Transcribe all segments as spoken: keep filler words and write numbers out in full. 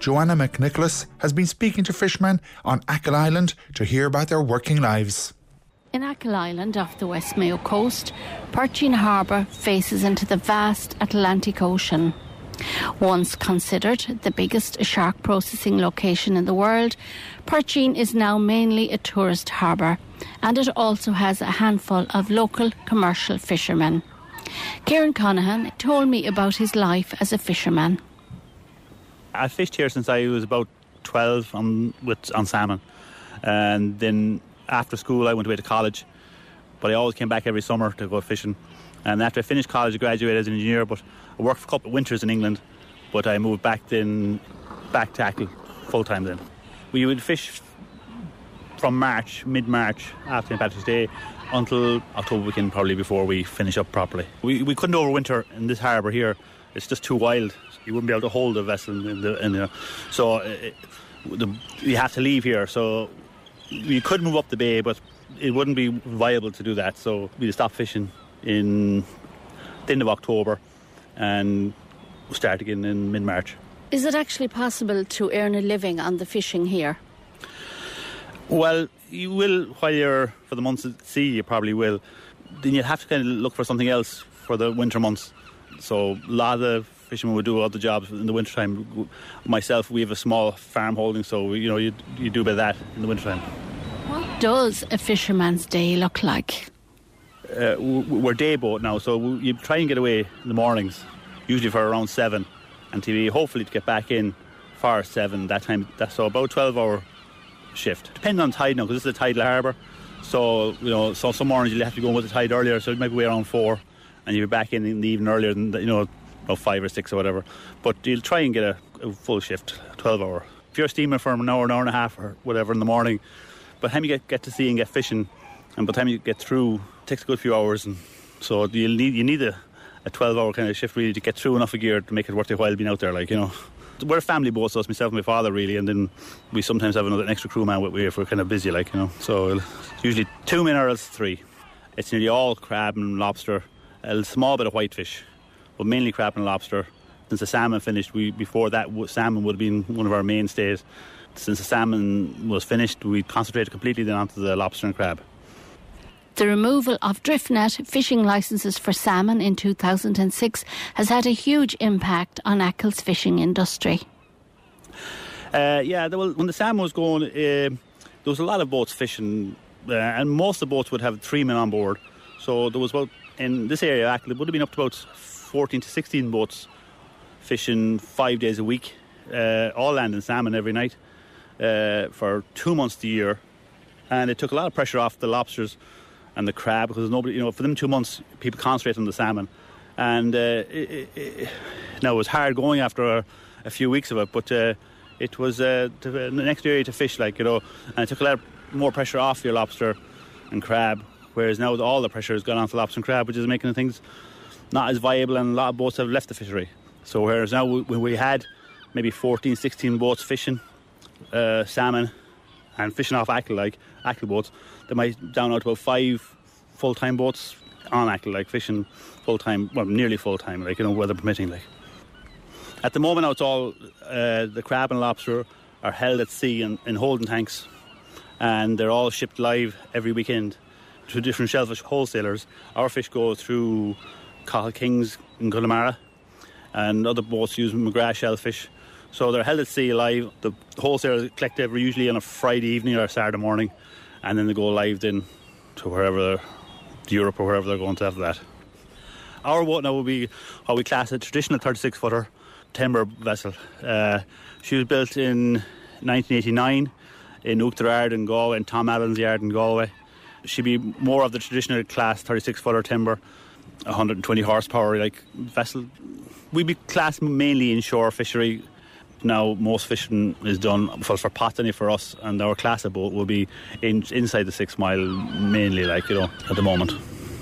Joanna McNicholas has been speaking to fishermen on Achill Island to hear about their working lives. In Achill Island off the West Mayo coast, Purcheen Harbour faces into the vast Atlantic Ocean. Once considered the biggest shark processing location in the world, Purcheen is now mainly a tourist harbour, and it also has a handful of local commercial fishermen. Kieran Conahan told me about his life as a fisherman. I fished here since I was about twelve on, with, on salmon, and then after school I went away to college, but I always came back every summer to go fishing. And after I finished college I graduated as an engineer, but I worked for a couple of winters in England, but I moved back then back to Achill full time then. We would fish from March, mid-March after Saint Patrick's Day until October weekend probably before we finish up properly. We we couldn't overwinter in this harbour here. It's just too wild. You wouldn't be able to hold a vessel in the, in the so it, the, you have to leave here. So you could move up the bay, but it wouldn't be viable to do that. So we stopped fishing in the end of October and start again in mid-March. Is it actually possible to earn a living on the fishing here? Well, you will while you're for the months at sea. You probably will. Then you'd have to kind of look for something else for the winter months. So a lot of fishermen would do other jobs in the winter time. Myself, we have a small farm holding, so you know you you do a bit of that in the winter time. What does a fisherman's day look like? Uh, we're day boat now, so you try and get away in the mornings, usually for around seven, and to be hopefully to get back in for seven that time. That's so about twelve hour shift. Depending on tide now, because this is a tidal harbour. So you know, so some mornings you'll have to go with the tide earlier, so it might be away around four, and you'll be back in, in the evening earlier than you know, about five or six or whatever. But you'll try and get a, a full shift, twelve hour. If you're steaming for an hour, an hour and a half, or whatever in the morning, by the time you get, get to sea and get fishing, and by the time you get through, it takes a good few hours, and so you need you need a, a twelve hour kind of shift really to get through enough of gear to make it worth your while being out there, like you know. We're a family boat, so it's myself and my father really, and then we sometimes have another an extra crewman with me if we're kind of busy, like you know. So usually two men or else three. It's nearly all crab and lobster, a small bit of whitefish, but mainly crab and lobster. Since the salmon finished, we before that salmon would have been one of our mainstays. Since the salmon was finished, we concentrated completely then onto the lobster and crab. The removal of drift net fishing licences for salmon in two thousand six has had a huge impact on Achill's fishing industry. Uh, yeah, there was, when the salmon was going, uh, there was a lot of boats fishing, uh, and most of the boats would have three men on board. So there was about, in this area, Achill, it would have been up to about fourteen to sixteen boats fishing five days a week, uh, all landing salmon every night uh, for two months a year. And it took a lot of pressure off the lobsters and the crab, because nobody, you know, for them two months, people concentrate on the salmon. And uh, it, it, now it was hard going after a, a few weeks of it, but uh, it was uh, to, the next area to fish, like, you know, and it took a lot more pressure off your lobster and crab, whereas now all the pressure has gone on to lobster and crab, which is making things not as viable, and a lot of boats have left the fishery. So whereas now when we had maybe fourteen, sixteen boats fishing uh, salmon and fishing off Achill, like Achill boats, they might down out to about five full-time boats on Achill, like fishing full-time, well, nearly full-time, like, you know, weather permitting, like. At the moment now, it's all, uh, the crab and lobster are held at sea in, in holding tanks, and they're all shipped live every weekend to different shellfish wholesalers. Our fish go through Cathal Kings in Connemara, and other boats use McGrath shellfish. So they're held at sea live. The wholesalers collect every, usually on a Friday evening or a Saturday morning, and then they go live then to wherever, to Europe or wherever they're going to after that. Our boat now will be how we class a traditional thirty-six footer timber vessel. Uh, she was built in nineteen eighty-nine in Oughterard in Galway, and Tom Allen's yard in Galway. She'd be more of the traditional class thirty-six footer timber, one hundred twenty horsepower like vessel. We'd be classed mainly inshore fishery. Now most fishing is done for, for potany for us, and our class of boat will be in, inside the six mile mainly, like, you know, at the moment.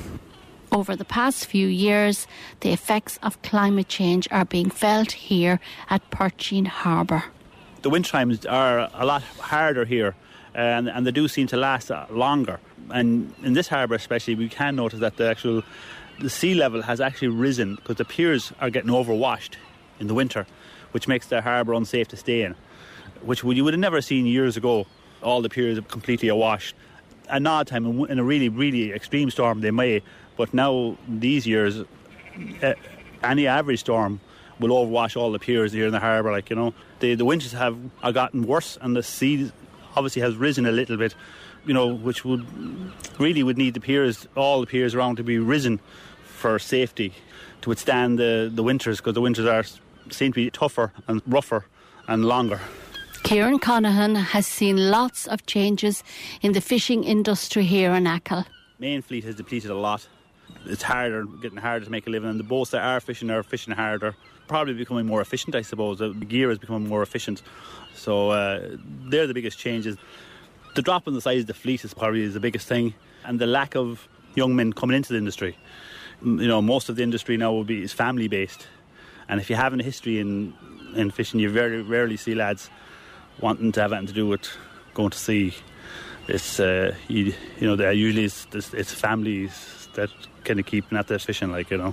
Over the past few years, the effects of climate change are being felt here at Purcheen Harbour. The winter times are a lot harder here, and, and they do seem to last longer. And in this harbour especially, we can notice that the actual the sea level has actually risen, because the piers are getting overwashed in the winter, which makes the harbour unsafe to stay in, which you would have never seen years ago. All the piers are completely awash. At night time, in a really, really extreme storm, they may, but now these years, uh, any average storm will overwash all the piers here in the harbour. Like, you know, the the winches have, have gotten worse, and the sea obviously has risen a little bit, you know, which would really would need the piers, all the piers around, to be risen for safety to withstand the, the winters, because the winters are seem to be tougher and rougher and longer. Kieran Conahan has seen lots of changes in the fishing industry here in Achill. Main fleet has depleted a lot. It's harder, getting harder to make a living, and the boats that are fishing are fishing harder. Probably becoming more efficient, I suppose. The gear is becoming more efficient. So uh, they're the biggest changes. The drop in the size of the fleet is probably the biggest thing, and the lack of young men coming into the industry. You know, most of the industry now will be is family based, and if you have a history in in fishing, you very rarely see lads wanting to have anything to do with going to sea. It's uh, you, you know, there usually it's, it's families that kind of keeping at their fishing, like, you know.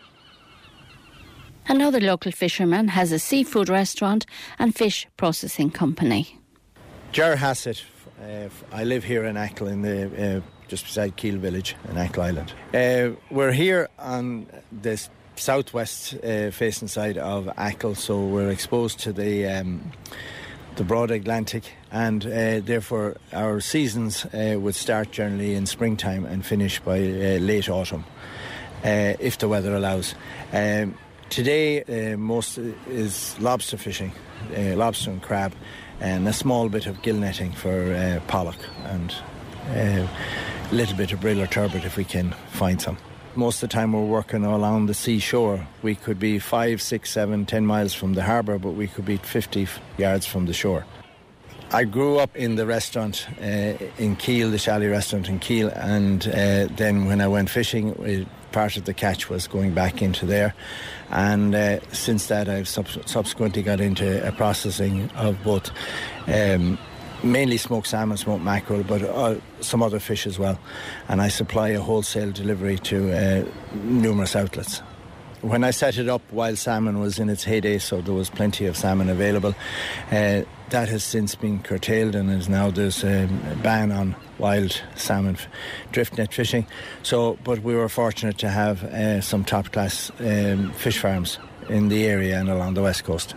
Another local fisherman has a seafood restaurant and fish processing company. Ger Hassett. Uh, I live here in Achill, in the uh, just beside Kiel village in Achill Island. Uh, we're here on the southwest uh, facing side of Achill, so we're exposed to the um, the broad Atlantic, and uh, therefore our seasons uh, would start generally in springtime and finish by uh, late autumn, uh, if the weather allows. Um, today, uh, most is lobster fishing, uh, lobster and crab, and a small bit of gill netting for uh, pollock, and a uh, little bit of brill or turbot if we can find some. Most of the time we're working along the seashore. We could be five, six, seven, ten miles from the harbour, but we could be fifty yards from the shore. I grew up in the restaurant uh, in Kiel, the Chalet restaurant in Kiel, and uh, then when I went fishing, it, part of the catch was going back into there. And uh, since that, I've sub- subsequently got into a processing of both um, mainly smoked salmon, smoked mackerel, but uh, some other fish as well. And I supply a wholesale delivery to uh, numerous outlets. When I set it up, wild salmon was in its heyday, so there was plenty of salmon available. Uh, that has since been curtailed, and is now there's a ban on wild salmon drift net fishing. So, but we were fortunate to have uh, some top-class um, fish farms in the area and along the west coast.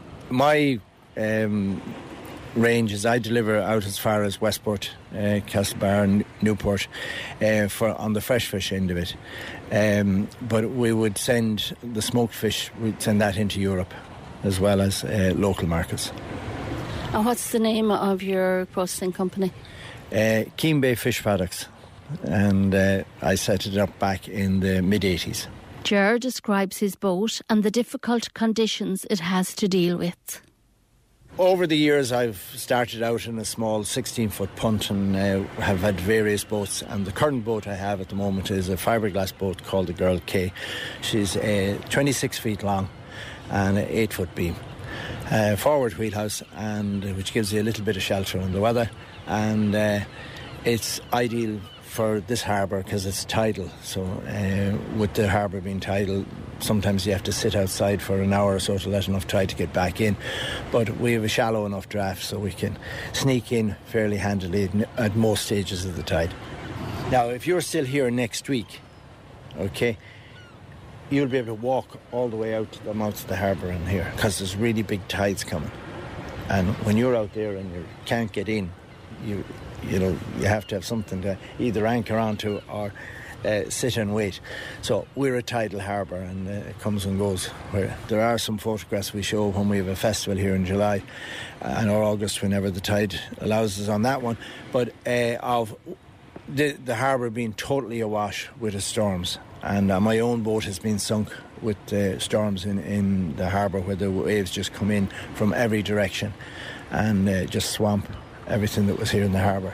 My um, range is I deliver out as far as Westport, uh, Castlebar and Newport uh, for on the fresh fish end of it. Um, but we would send the smoked fish, we'd send that into Europe as well as uh, local markets. And what's the name of your processing company? Uh, Keene Bay Fish Products, and uh, I set it up back in the mid-eighties. Ger describes his boat and the difficult conditions it has to deal with. Over the years, I've started out in a small sixteen-foot punt and uh, have had various boats. And the current boat I have at the moment is a fiberglass boat called the Girl K. She's uh, twenty-six feet long and an eight-foot beam. Uh, forward wheelhouse, and uh, which gives you a little bit of shelter in the weather. And uh, it's ideal for this harbour because it's tidal. So uh, with the harbour being tidal, sometimes you have to sit outside for an hour or so to let enough tide to get back in. But we have a shallow enough draft so we can sneak in fairly handily at most stages of the tide. Now, if you're still here next week, okay, you'll be able to walk all the way out to the mouth of the harbour in here because there's really big tides coming. And when you're out there and you can't get in, you you know, you have to have something to either anchor onto or uh, sit and wait. So we're a tidal harbour, and uh, it comes and goes. Where there are some photographs we show when we have a festival here in July and or August, whenever the tide allows us on that one. But uh, of the, the harbour being totally awash with the storms. And uh, my own boat has been sunk with uh, storms in, in the harbour where the waves just come in from every direction and uh, just swamp everything that was here in the harbour.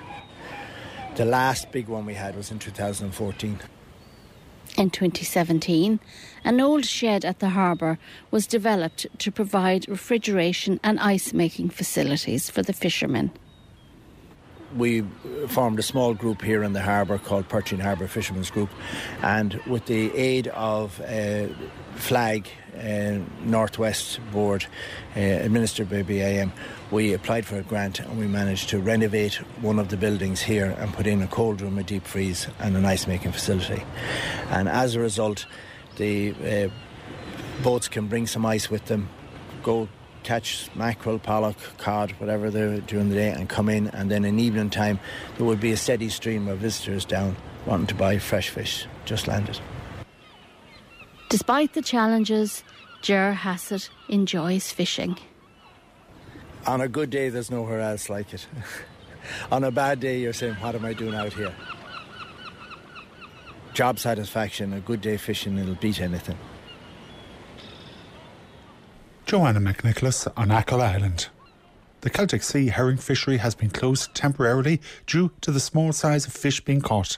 The last big one we had was in two thousand fourteen. In twenty seventeen, an old shed at the harbour was developed to provide refrigeration and ice-making facilities for the fishermen. we formed a small group here in the harbour called Perchin Harbour Fishermen's Group, and with the aid of uh, FLAG, uh, Northwest Board, uh, administered by B I M, we applied for a grant and we managed to renovate one of the buildings here and put in a cold room, a deep freeze and an ice making facility. And as a result, the uh, boats can bring some ice with them, go catch mackerel, pollock, cod, whatever they're during the day, and come in, and then in evening time there would be a steady stream of visitors down wanting to buy fresh fish just landed. Despite the challenges, Ger Hassett enjoys fishing. On a good day there's nowhere else like it. On a bad day you're saying, what am I doing out here? Job satisfaction, a good day fishing, it'll beat anything. Joanna McNicholas on Achill Island. The Celtic Sea herring fishery has been closed temporarily due to the small size of fish being caught.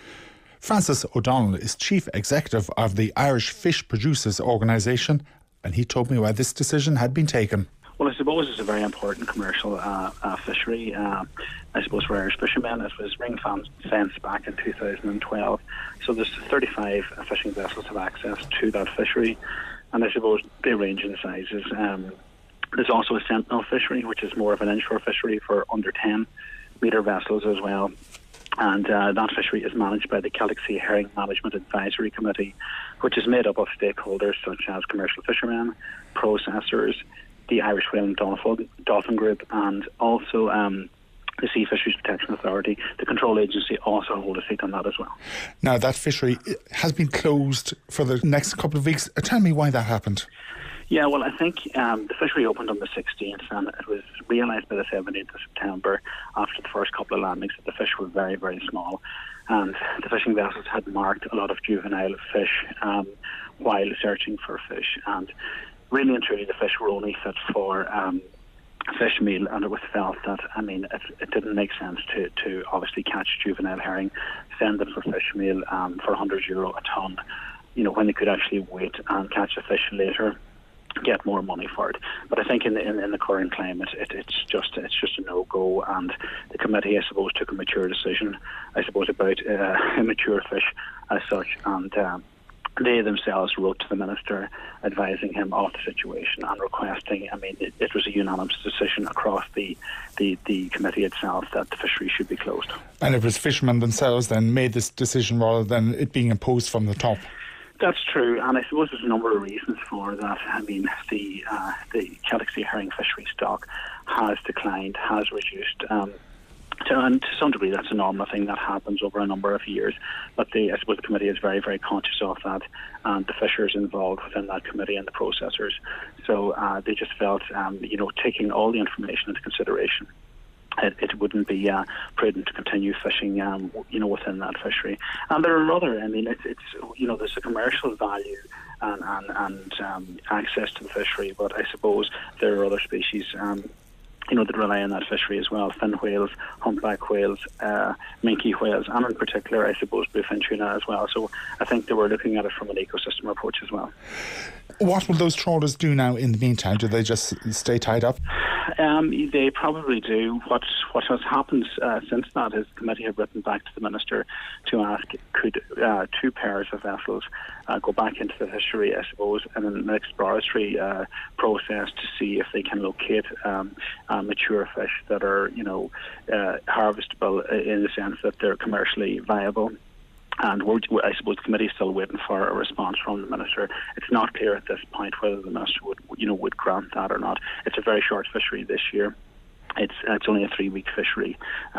Francis O'Donnell is Chief Executive of the Irish Fish Producers Organisation, and he told me why this decision had been taken. Well, I suppose it's a very important commercial uh, uh, fishery. Uh, I suppose for Irish fishermen, it was ring fenced back in two thousand twelve. So there's thirty-five fishing vessels have access to that fishery, and I suppose they range in sizes. Um, there's also a sentinel fishery, which is more of an inshore fishery for under ten metre vessels as well. And uh, that fishery is managed by the Celtic Sea Herring Management Advisory Committee, which is made up of stakeholders such as commercial fishermen, processors, the Irish Whale and Dolphin, Dolphin Group, and also um, the Sea Fisheries Protection Authority. The control agency also hold a seat on that as well. Now, that fishery has been closed for the next couple of weeks. Tell me why that happened. Yeah, well, I think um, the fishery opened on the sixteenth, and it was realised by the seventeenth of September, after the first couple of landings, that the fish were very, very small. And the fishing vessels had marked a lot of juvenile fish um, while searching for fish. And really and truly, the fish were only fit for um, fish meal, and it was felt that, I mean, it, it didn't make sense to, to obviously catch juvenile herring, send them for fish meal um, for one hundred euro a tonne, you know, when they could actually wait and catch a fish later, get more money for it. But I think in the, in, in the current climate, it, it's just it's just a no-go, and the committee, I suppose, took a mature decision, I suppose, about uh, immature fish as such, and um, they themselves wrote to the Minister advising him of the situation and requesting, I mean, it, it was a unanimous decision across the, the, the committee itself that the fishery should be closed. And it was fishermen themselves then made this decision rather than it being imposed from the top? That's true, and I suppose there's a number of reasons for that. I mean, the uh, the Celtic Sea herring fishery stock has declined, has reduced. Um, to, and to some degree, that's a normal thing that happens over a number of years. But the, I suppose the committee is very, very conscious of that, and the fishers involved within that committee and the processors. So uh, they just felt, um, you know, taking all the information into consideration, It, it wouldn't be uh, prudent to continue fishing, um, you know, within that fishery. And there are other, I mean, it's, it's you know, there's a commercial value and, and, and um, access to the fishery, but I suppose there are other species, um, you know, that rely on that fishery as well. Fin whales, humpback whales, uh, minke whales, and in particular, I suppose, bluefin tuna as well. So I think they were looking at it from an ecosystem approach as well. What will those trawlers do now in the meantime? Do they just stay tied up? Um, they probably do. What what has happened uh, since that is the committee have written back to the Minister to ask, could uh, two pairs of vessels uh, go back into the fishery, I suppose, in an exploratory uh, process to see if they can locate um, uh, mature fish that are, you know, uh, harvestable in the sense that they're commercially viable. And we're, I suppose the committee is still waiting for a response from the Minister. It's not clear at this point whether the Minister would, you know, would grant that or not. It's a very short fishery this year. It's it's only a three-week fishery,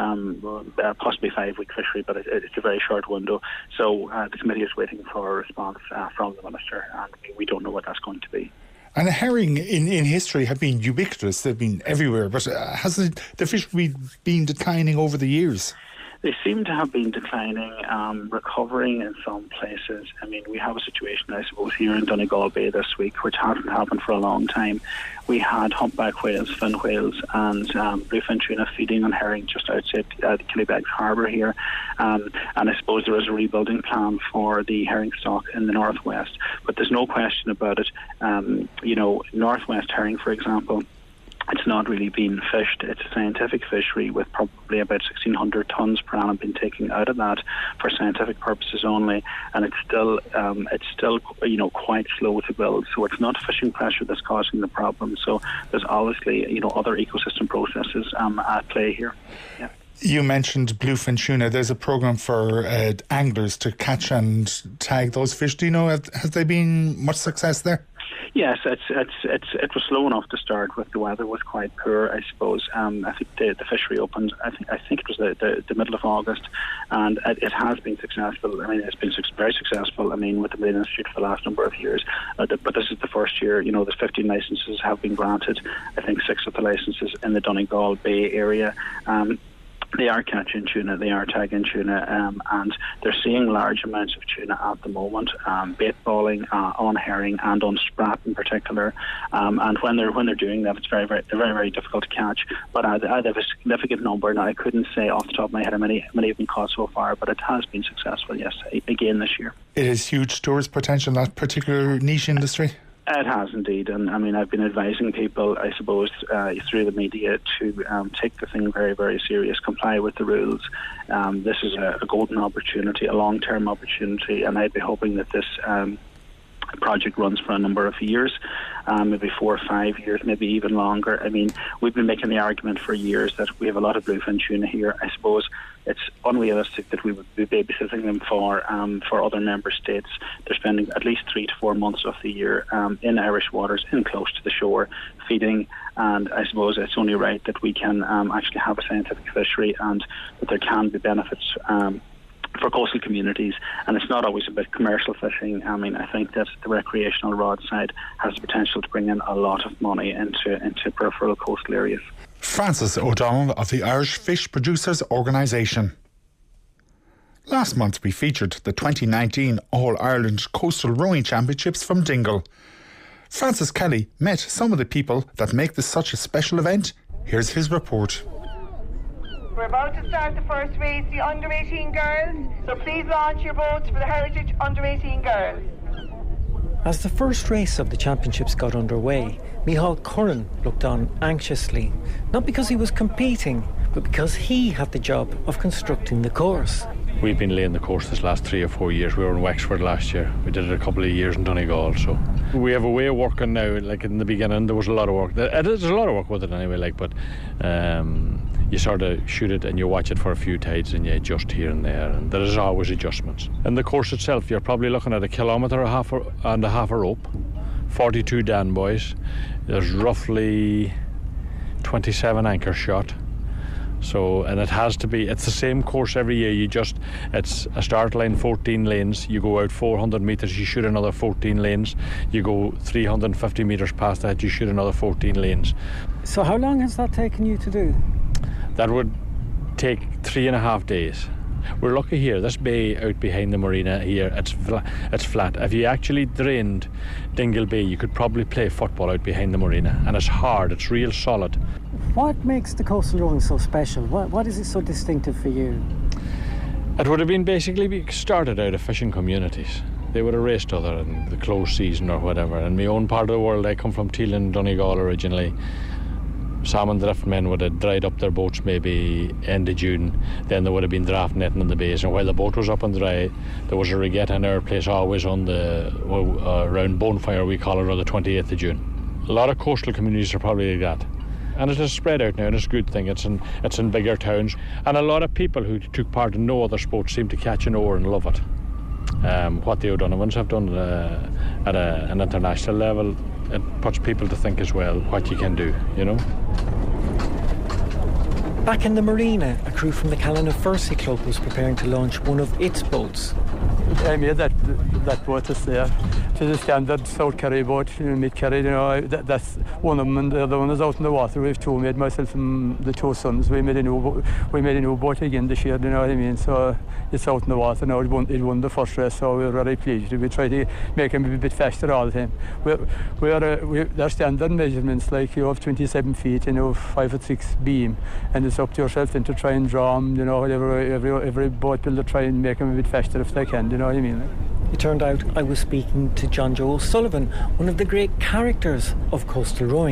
um, uh, possibly five-week fishery, but it, it's a very short window. So uh, the committee is waiting for a response uh, from the Minister, and we don't know what that's going to be. And the herring in, in history have been ubiquitous. They've been everywhere. But uh, has the, the fishery been declining over the years? They seem to have been declining, um, recovering in some places. I mean, we have a situation, I suppose, here in Donegal Bay this week, which hasn't happened for a long time. We had humpback whales, fin whales, and um, bluefin tuna feeding on herring just outside uh, Killybegs Harbour here. Um, and I suppose there is a rebuilding plan for the herring stock in the northwest. But there's no question about it. Um, you know, northwest herring, for example, it's not really being fished. It's a scientific fishery with probably about sixteen hundred tonnes per annum being taken out of that for scientific purposes only, and it's still um, it's still you know quite slow to build. So it's not fishing pressure that's causing the problem. So there's obviously you know other ecosystem processes um, at play here. Yeah. You mentioned bluefin tuna. There's a programme for uh, anglers to catch and tag those fish. Do you know, have, has there been much success there? Yes, it's it's it's it was slow enough to start with. The weather was quite poor, I suppose. Um, I think the, the fishery opened. I think I think it was the, the, the middle of August, and it, it has been successful. I mean, it's been very successful. I mean, with the Marine Institute for the last number of years. Uh, the, but this is the first year. You know, the fifteen licences have been granted. I think six of the licences in the Donegal Bay area. Um, They are catching tuna, they are tagging tuna, um, and they're seeing large amounts of tuna at the moment, um, bait balling uh, on herring and on sprat in particular. Um, and when they're when they're doing that, it's very very they're very very difficult to catch. But uh, they have a significant number. Now I couldn't say off the top of my head how many many have been caught so far, but it has been successful. Yes, again this year. It is huge tourist potential, that particular niche industry. It has indeed, and I mean I've been advising people, I suppose, uh, through the media to um, take the thing very, very serious, comply with the rules. Um, this is a, a golden opportunity, a long-term opportunity, and I'd be hoping that this um, project runs for a number of years, um, maybe four or five years, maybe even longer. I mean, we've been making the argument for years that we have a lot of bluefin tuna here. I suppose it's unrealistic that we would be babysitting them for um, for other member states. They're spending at least three to four months of the year um, in Irish waters, in close to the shore, feeding. And I suppose it's only right that we can um, actually have a scientific fishery, and that there can be benefits Um, for coastal communities, and it's not always about commercial fishing. I mean, I think that the recreational rod side has the potential to bring in a lot of money into into peripheral coastal areas. Francis O'Donnell of the Irish Fish Producers Organisation. Last month we featured the twenty nineteen All-Ireland Coastal Rowing Championships from Dingle. Francis Kelly met some of the people that make this such a special event. Here's his report. We're about to start the first race, the under eighteen girls, so please launch your boats for the Heritage under eighteen girls. As the first race of the championships got underway, Micheál Curran looked on anxiously, not because he was competing, but because he had the job of constructing the course. We've been laying the course this last three or four years. We were in Wexford last year. We did it a couple of years in Donegal. So we have a way of working now. Like in the beginning, there was a lot of work. There's a lot of work with it anyway. Like, but um, you sort of shoot it and you watch it for a few tides and you adjust here and there. And there is always adjustments. In the course itself, you're probably looking at a kilometre and a half and a half a rope, forty-two Dan buoys. There's roughly twenty-seven anchors shot. So, and it has to be, it's the same course every year. You just, it's a start line, fourteen lanes. You go out four hundred metres, you shoot another fourteen lanes. You go three hundred fifty metres past that, you shoot another fourteen lanes. So how long has that taken you to do? That would take three and a half days. We're lucky here. This bay out behind the marina here, it's flat. It's flat. If you actually drained Dingle Bay, you could probably play football out behind the marina. And it's hard. It's real solid. What makes the coastal rowing so special? What What is it so distinctive for you? It would have been basically started out of fishing communities. They would have raced other in the close season or whatever. In my own part of the world, I come from Teelan, Donegal originally. Salmon drift men would have dried up their boats maybe end of June. Then there would have been draft netting in the bays, and while the boat was up and dry, there was a regatta in our place always on the uh, around Bonfire, we call it, on the twenty-eighth of June. A lot of coastal communities are probably like that, and it has spread out now, and it's a good thing. It's in it's in bigger towns, and a lot of people who took part in no other sport seem to catch an oar and love it. Um, what the O'Donovans have done uh, at a, an international level, it puts people to think as well what you can do, you know. Back in the marina, a crew from the Callan-Fercy Club was preparing to launch one of its boats. I made that that boat is there. It's a standard South Kerry boat, mid Kerry. You know, that, that's one of them, and the other one is out in the water. We've two made, myself and the two sons. We made a new we made a new boat again this year. You know what I mean? So it's out in the water now. It won, it won the first race, so we're very pleased. We try to make them a bit faster all the time. We're, we're, uh, we their standard measurements, like you have twenty-seven feet, you know, five foot six beam, and it's up to yourself then to try and draw them. You know, every every every boat builder try and make them a bit faster if they can. You know what I mean? It turned out I was speaking to John Joe O'Sullivan, one of the great characters of coastal rowing,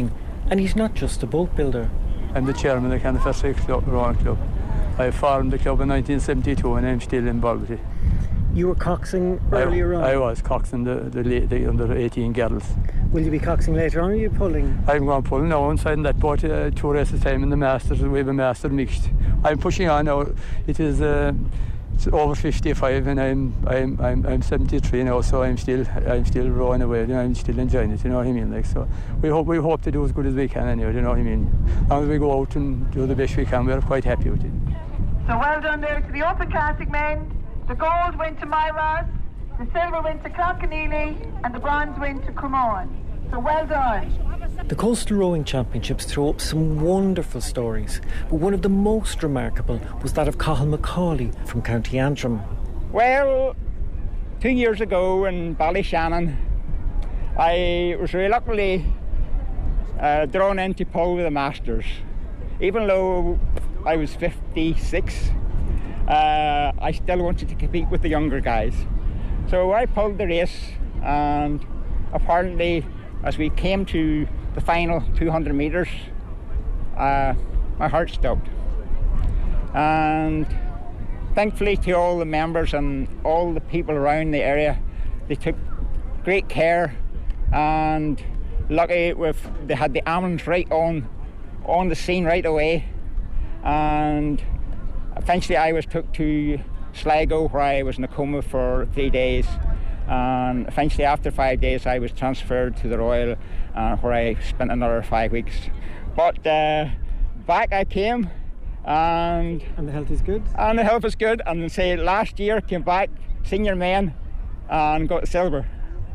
And he's not just a boat builder. I'm the chairman of the Canifestric Club, Rowing Club. I formed the club in nineteen seventy-two and I'm still involved with it. You were coxing earlier I, on? I was coxing the, the, the under eighteen girls. Will you be coxing later on, or are you pulling? I'm going pulling now inside in that boat, uh, two races time in the Masters. We have a Master mixed. I'm pushing on now. It is uh, it's over fifty-five and I'm I'm I'm I'm seventy-three now, so I'm still I'm still rowing away. You know, I'm still enjoying it. You know what I mean? Like, so we hope we hope to do as good as we can anyway. You know what I mean? As long as we go out and do the best we can, we're quite happy with it. So well done there to the Open Classic men. The gold went to Myros, the silver went to Cloncaneely, and the bronze went to Cremorne. So well done. The Coastal Rowing Championships throw up some wonderful stories, but one of the most remarkable was that of Cathal Macaulay from County Antrim. Well, two years ago in Ballyshannon, I was reluctantly uh, drawn into pull with the Masters. Even though I was fifty-six, uh, I still wanted to compete with the younger guys. So I pulled the race, and apparently as we came to the final two hundred metres, uh, my heart stopped. And thankfully to all the members and all the people around the area, they took great care, and lucky with they had the ambulance right on on the scene right away. And eventually I was took to Sligo, where I was in a coma for three days. And eventually after five days I was transferred to the Royal, uh, where I spent another five weeks. But uh, back I came, and And the health is good? And the health is good, and say last year came back senior men and got silver.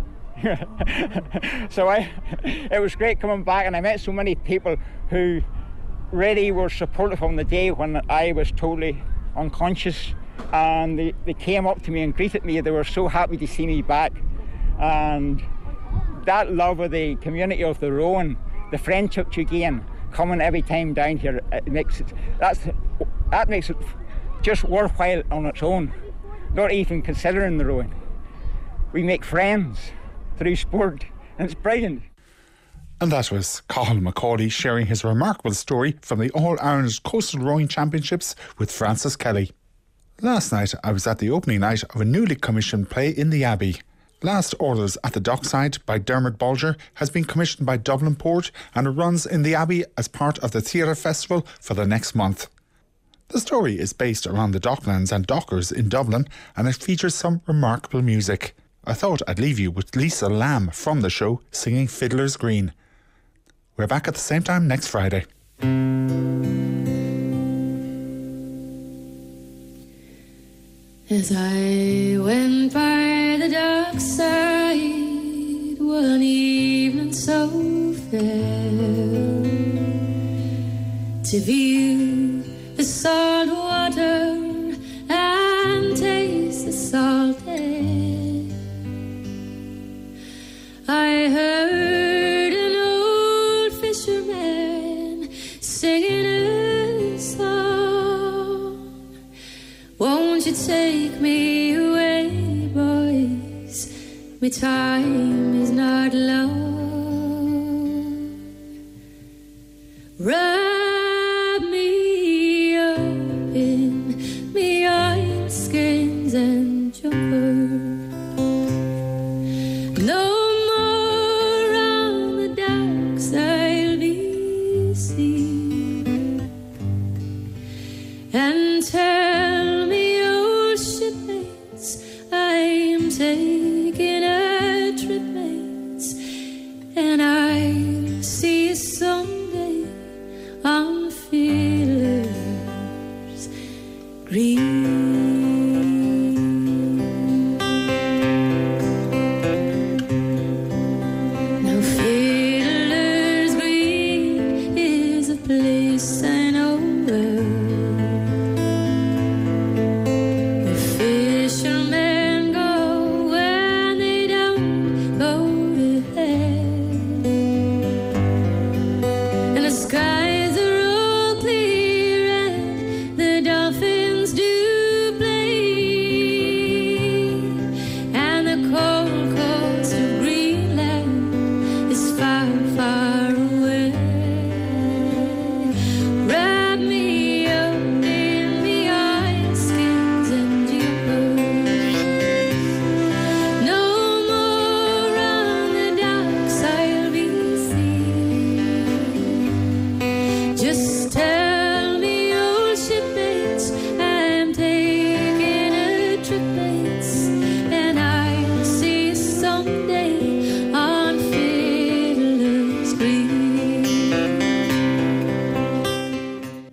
So I, it was great coming back, and I met so many people who really were supportive on the day when I was totally unconscious, and they, they came up to me and greeted me. They were so happy to see me back, and that love of the community of the rowing, the friendship you gain coming every time down here, it makes it that's that makes it just worthwhile on its own, not even considering the rowing. We make friends through sport, and it's brilliant. And that was Cathal Macaulay sharing his remarkable story from the All-Ireland Coastal Rowing Championships with Francis Kelly. Last night I was at the opening night of a newly commissioned play in the Abbey. Last Orders at the Dockside by Dermot Bolger has been commissioned by Dublin Port, and it runs in the Abbey as part of the Theatre Festival for the next month. The story is based around the Docklands and Dockers in Dublin, and it features some remarkable music. I thought I'd leave you with Lisa Lamb from the show singing Fiddler's Green. We're back at the same time next Friday. As I went by the dockside one evening so fair, to view the salt water and taste the salt air, I heard an old fisherman singing a song. Won't you take me away, boys? My time is not long. Wrap me up in me iron skins and jumpers. No more on the docks I'll be seen. And tell me, old shipmates, I'm taking a trip, mates, and I'll see you someday on Fiddler's Green. Now Fiddler's Green is a place I